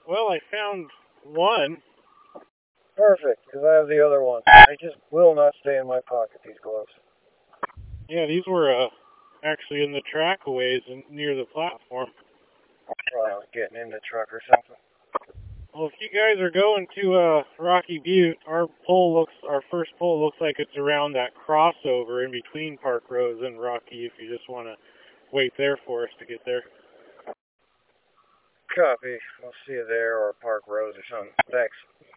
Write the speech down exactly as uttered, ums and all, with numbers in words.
Well, I found one. Perfect, because I have the other one. They just will not stay in my pocket, these gloves. Yeah, these were uh, actually in the trackaways and near the platform. Probably I was getting in the truck or something. Well, if you guys are going to uh, Rocky Butte, our pole looks, our first pole looks like it's around that crossover in between Park Rose and Rocky. If you just want to wait there for us to get there. Copy. I'll see you there or Park Rose or something. Thanks.